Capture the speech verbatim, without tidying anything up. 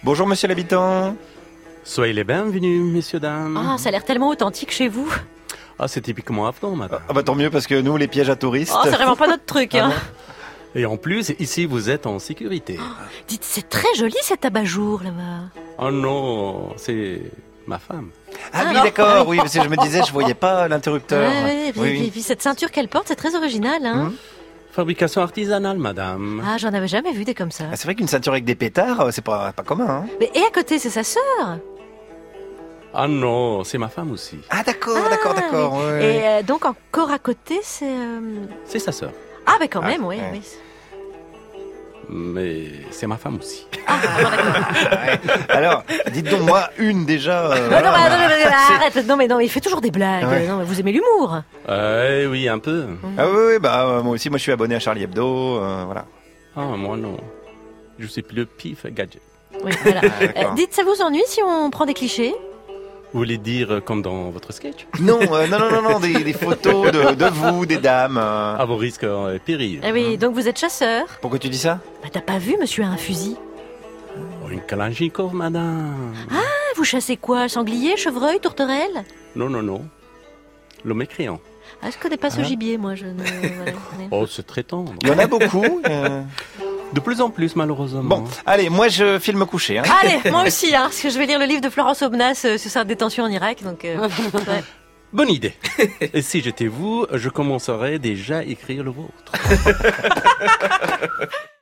Bonjour monsieur l'habitant. Soyez les bienvenus, messieurs, dames. Ah, ça a l'air tellement authentique chez vous. Ah, c'est typiquement afghan, madame. Ah bah tant mieux parce que nous les pièges à touristes... Oh, c'est vraiment pas notre truc, hein. Et en plus, ici, vous êtes en sécurité. Oh, dites, c'est très joli cet abat-jour là-bas. Oh non, c'est ma femme. Ah, Ah oui non. d'accord, oui, parce que je me disais, je voyais pas l'interrupteur. Ouais, ouais, et puis, Oui, et oui. puis cette ceinture qu'elle porte, c'est très original, hein. Hum. Fabrication artisanale, madame. Ah, j'en avais jamais vu des comme ça. Ah, c'est vrai qu'une ceinture avec des pétards, c'est pas, pas commun. Hein. Mais et à côté, c'est sa sœur. Ah non, c'est ma femme aussi. Ah d'accord, Ah, d'accord, d'accord. oui. ouais, Et ouais. euh, donc encore à côté, c'est. euh, C'est sa sœur. Ah, ben quand Ah, même, oui. ouais. oui. Mais c'est ma femme aussi. Ah, bon, d'accord. Ouais. Alors, dites donc moi une déjà. euh, Ah, voilà. non, mais, non, non, non, non, arrête. Non, mais non, il fait toujours des blagues. Ouais. Non, mais vous aimez l'humour. Euh, oui, un peu. Ah oui, oui, bah euh, moi aussi, moi je suis abonné à Charlie Hebdo, euh, voilà. Ah, moi non. Je suis plus le pif gadget. Oui, voilà. Ah, d'accord. Euh, dites, ça vous ennuie si on prend des clichés? Vous voulez dire euh, comme dans votre sketch? Non, euh, non, non, non, non, des, des photos de, de vous, des dames. euh. À vos risques et périls. Ah oui, donc vous êtes chasseur. Pourquoi tu dis ça? Bah, t'as pas vu, monsieur a un fusil? Oh, une Kalachnikov, madame. Ah, vous chassez quoi? Sanglier, chevreuil, tourterelle? Non, non, non. L'homme mécréant. Ah, je connais pas ce Ah. gibier, moi. Je ne... voilà. Oh, c'est très tendre. Il y en a beaucoup. euh. De plus en plus, malheureusement. Bon, allez, moi je file me coucher. Hein. Allez, moi aussi, hein, parce que je vais lire le livre de Florence Aubenas euh, sur sa détention en Irak, donc... euh, ouais. Bonne idée. Et si j'étais vous, je commencerais déjà à écrire le vôtre.